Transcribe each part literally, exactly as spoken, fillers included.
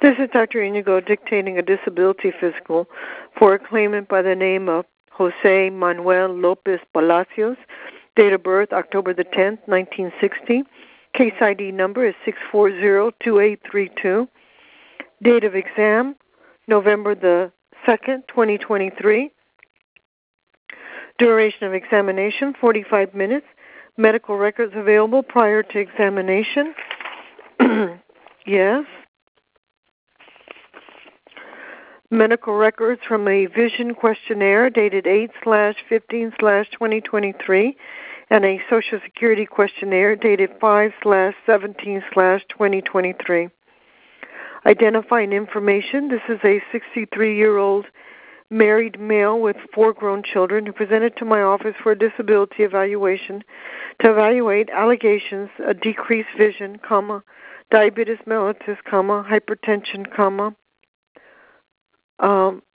This is Doctor Inigo dictating a disability physical for a claimant by the name of Jose Manuel Lopez Palacios. Date of birth, October the tenth, nineteen sixty. Case I D number is six four zero two eight three two. Date of exam, November the second, twenty twenty-three. Duration of examination, forty-five minutes. Medical records available prior to examination. Yes. Medical records from a vision questionnaire dated eight slash fifteen slash twenty twenty-three and a Social Security questionnaire dated five slash seventeen slash twenty twenty-three. Identifying information. This is a sixty-three-year-old married male with four grown children who presented to my office for a disability evaluation to evaluate allegations of decreased vision, comma, diabetes mellitus, comma, hypertension, comma, Um,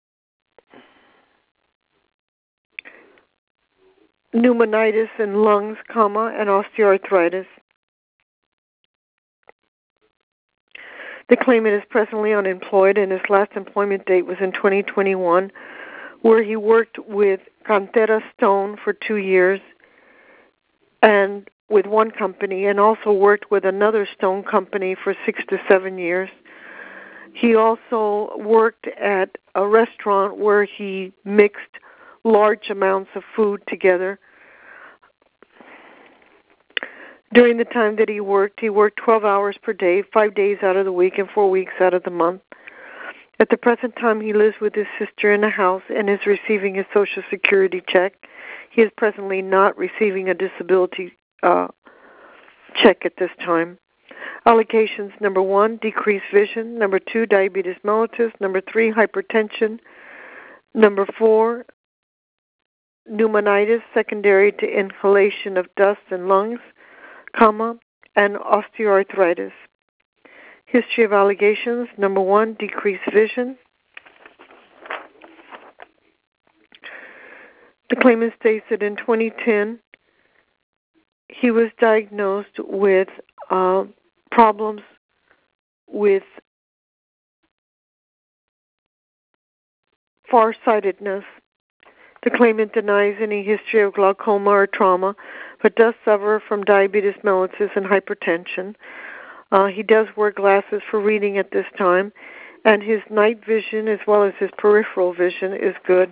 pneumonitis in lungs, comma, and osteoarthritis. The claimant is presently unemployed, and his last employment date was in twenty twenty-one, where he worked with Cantera Stone for two years and with one company, and also worked with another stone company for six to seven years. He also worked at a restaurant where he mixed large amounts of food together. During the time that he worked, he worked twelve hours per day, five days out of the week and four weeks out of the month. At the present time, he lives with his sister in a house and is receiving his Social Security check. He is presently not receiving a disability uh, check at this time. Allegations, number one, decreased vision. Number two, diabetes mellitus. Number three, hypertension. Number four, pneumonitis secondary to inhalation of dust in lungs, comma, and osteoarthritis. History of allegations, number one, decreased vision. The claimant states that in twenty ten, he was diagnosed with uh, problems with farsightedness. The claimant denies any history of glaucoma or trauma, but does suffer from diabetes mellitus and hypertension. Uh, he does wear glasses for reading at this time, and his night vision as well as his peripheral vision is good.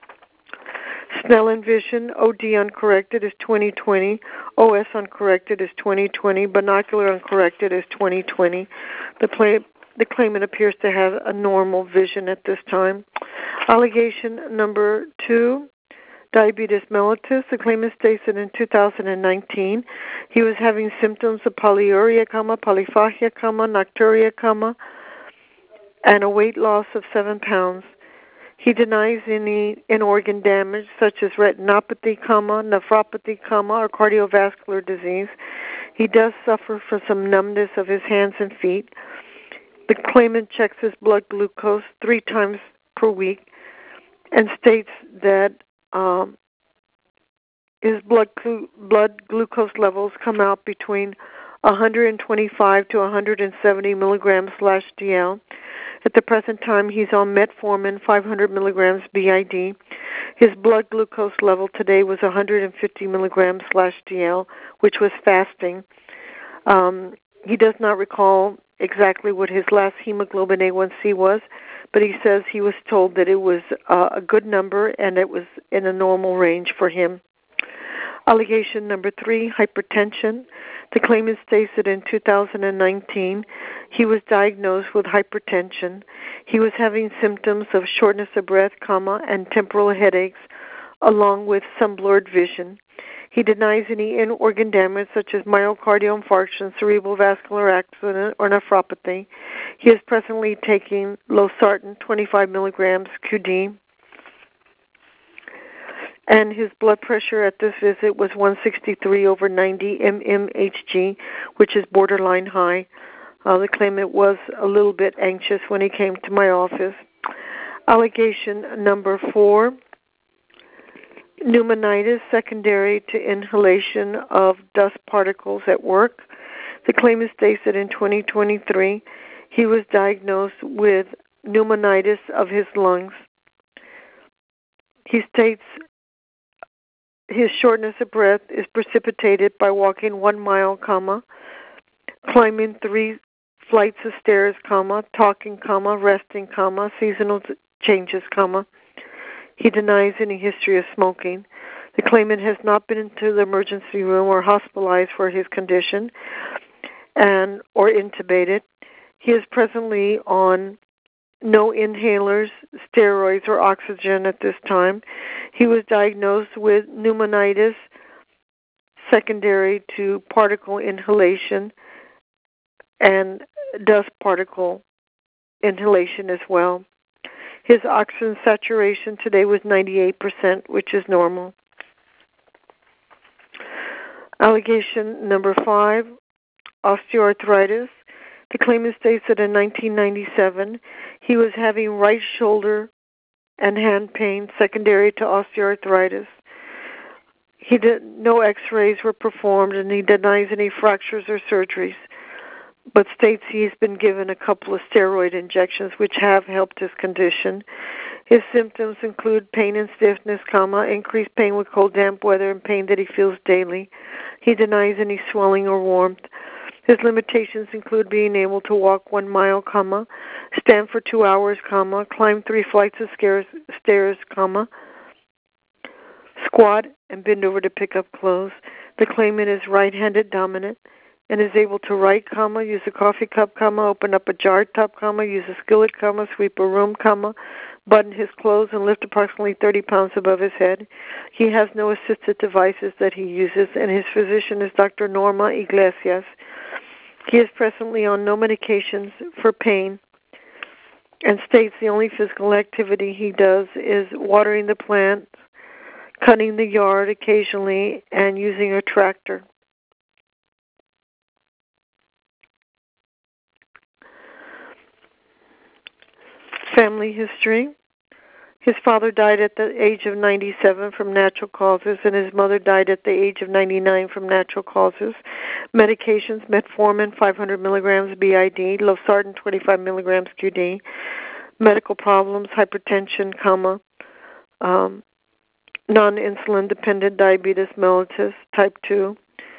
Snellen vision, O D uncorrected, is twenty twenty. O S uncorrected is twenty twenty. Binocular uncorrected is twenty twenty. The, play, the claimant appears to have a normal vision at this time. Allegation number two, diabetes mellitus. The claimant states that in two thousand nineteen, he was having symptoms of polyuria, comma, polyphagia, comma, nocturia, comma, and a weight loss of seven pounds. He denies any in-organ damage such as retinopathy, comma, nephropathy, comma, or cardiovascular disease. He does suffer from some numbness of his hands and feet. The claimant checks his blood glucose three times per week and states that um, his blood glu- blood glucose levels come out between one hundred twenty-five to one hundred seventy milligrams slash D L. At the present time, he's on metformin, five hundred milligrams B I D. His blood glucose level today was one hundred fifty milligrams slash D L, which was fasting. Um, he does not recall exactly what his last hemoglobin A one C was, but he says he was told that it was uh, a good number and it was in a normal range for him. Allegation number three, hypertension. The claimant states that in two thousand nineteen, he was diagnosed with hypertension. He was having symptoms of shortness of breath, comma, and temporal headaches, along with some blurred vision. He denies any in-organ damage such as myocardial infarction, cerebral vascular accident, or nephropathy. He is presently taking losartan, twenty-five milligrams Q D. And his blood pressure at this visit was one sixty-three over ninety mmHg, which is borderline high. Uh, the claimant was a little bit anxious when he came to my office. Allegation number four, pneumonitis secondary to inhalation of dust particles at work. The claimant states that in twenty twenty-three, He was diagnosed with pneumonitis of his lungs. He states his shortness of breath is precipitated by walking one mile, comma, climbing three flights of stairs, comma, talking, comma, resting, comma, seasonal changes, comma. He denies any history of smoking. The claimant has not been into the emergency room or hospitalized for his condition and or intubated. He is presently on no inhalers, steroids, or oxygen at this time. He was diagnosed with pneumonitis secondary to particle inhalation and dust particle inhalation as well. His oxygen saturation today was ninety-eight percent, which is normal. Allegation number five, osteoarthritis. The claimant states that in nineteen ninety-seven, he was having right shoulder and hand pain secondary to osteoarthritis. He did, no x-rays were performed, and he denies any fractures or surgeries, but states he's been given a couple of steroid injections which have helped his condition. His symptoms include pain and stiffness, comma, increased pain with cold, damp weather, and pain that he feels daily. He denies any swelling or warmth. His limitations include being able to walk one mile, comma, stand for two hours, comma, climb three flights of stairs, stairs, comma, squat and bend over to pick up clothes. The claimant is right-handed dominant and is able to write, comma, use a coffee cup, comma, open up a jar top, comma, use a skillet, comma, sweep a room, comma, button his clothes and lift approximately thirty pounds above his head. He has no assisted devices that he uses, and his physician is Doctor Norma Iglesias. He is presently on no medications for pain and states the only physical activity he does is watering the plants, cutting the yard occasionally, and using a tractor. Family history. His father died at the age of ninety-seven from natural causes, and his mother died at the age of ninety-nine from natural causes. Medications, metformin, five hundred milligrams B I D, losartan, twenty-five milligrams Q D. Medical problems, hypertension, comma, um, non-insulin dependent diabetes mellitus, type two,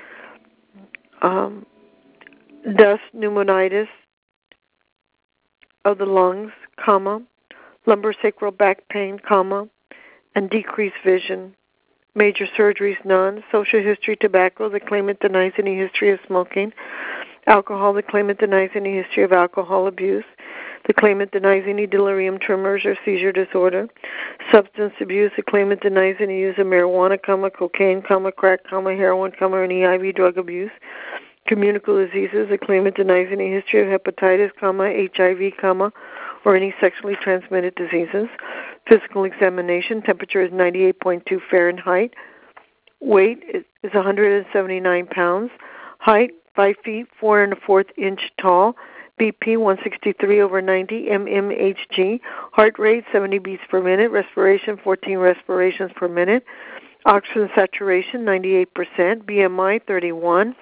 um, dust pneumonitis of the lungs, comma, lumbosacral back pain, comma, and decreased vision. Major surgeries, none. Social history, tobacco. The claimant denies any history of smoking. Alcohol. The claimant denies any history of alcohol abuse. The claimant denies any delirium tremors or seizure disorder. Substance abuse. The claimant denies any use of marijuana, comma, cocaine, comma, crack, comma, heroin, comma, or any I V drug abuse. Communicable diseases. The claimant denies any history of hepatitis, comma, H I V, comma, or any sexually transmitted diseases. Physical examination, temperature is ninety-eight point two Fahrenheit. Weight is one hundred seventy-nine pounds. Height, five feet, four and a fourth inch tall. B P, one sixty-three over ninety, M M H G. Heart rate, seventy beats per minute. Respiration, fourteen respirations per minute. Oxygen saturation, ninety-eight percent. B M I, thirty-one.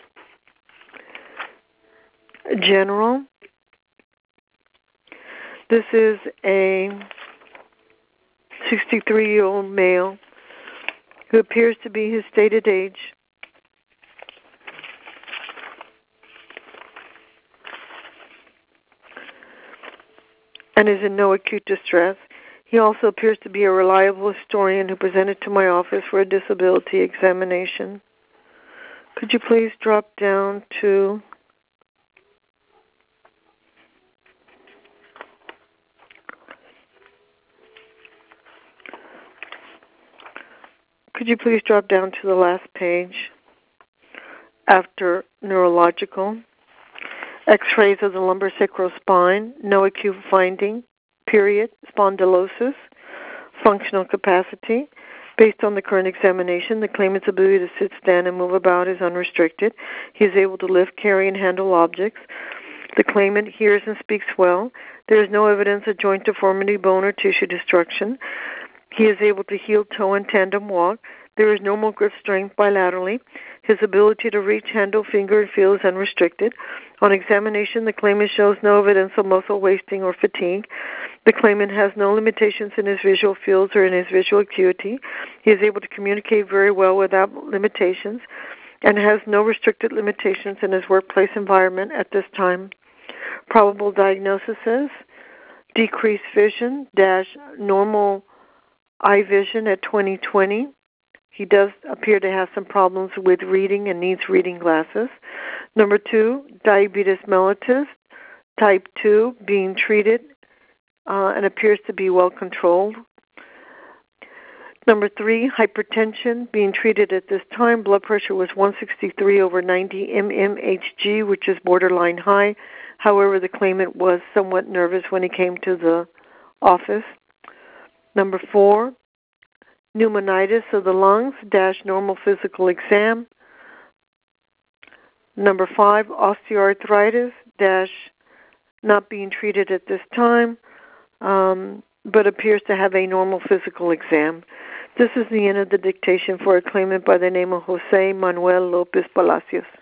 General. This is a sixty-three-year-old male who appears to be his stated age. And is in no acute distress. He also appears to be a reliable historian who presented to my office for a disability examination. Could you please drop down to Could you please drop down to the last page after neurological? X-rays of the lumbosacral spine, no acute finding, period, spondylosis, functional capacity. Based on the current examination, the claimant's ability to sit, stand, and move about is unrestricted. He is able to lift, carry, and handle objects. The claimant hears and speaks well. There is no evidence of joint deformity, bone, or tissue destruction. He is able to heel, toe, and tandem walk. There is normal grip strength bilaterally. His ability to reach, handle, finger, and feel is unrestricted. On examination, the claimant shows no evidence of muscle wasting or fatigue. The claimant has no limitations in his visual fields or in his visual acuity. He is able to communicate very well without limitations and has no restricted limitations in his workplace environment at this time. Probable diagnosis is decreased vision dash normal eye vision at twenty twenty. He does appear to have some problems with reading and needs reading glasses. Number two, diabetes mellitus, type two, being treated uh, and appears to be well controlled. Number three, hypertension, being treated at this time. Blood pressure was one sixty-three over ninety mmHg, which is borderline high. However, the claimant was somewhat nervous when he came to the office. Number four, pneumonitis of the lungs, dash normal physical exam. Number five, osteoarthritis, dash not being treated at this time, um, but appears to have a normal physical exam. This is the end of the dictation for a claimant by the name of Jose Manuel Lopez Palacios.